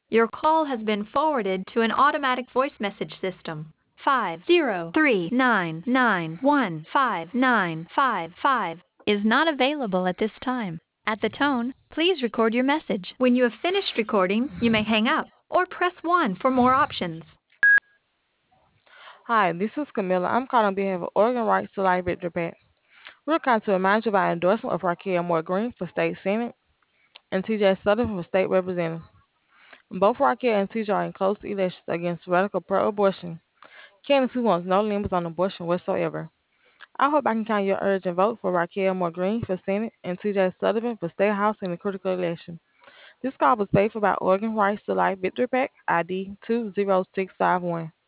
Your call has been forwarded to an automatic voice message system. 503-991-5955 is not available at this time. At the tone, please record your message. When you have finished recording, you may hang up or press 1 for more options. Hi, this is Camilla. I'm calling on behalf of Oregon Rights to Life Victory PAC. We're calling to remind you of our endorsement of Raquel Moore Green for State Senate and TJ Sullivan for State Representative. Both Raquel and TJ are in close elections against radical pro-abortion candidates who wants no limits on abortion whatsoever. I hope I can count your urge and vote for Raquel Moore Green for Senate and TJ Sullivan for State House in the critical election. This call was paid for by Oregon Rights to Life Victory PAC ID 20651.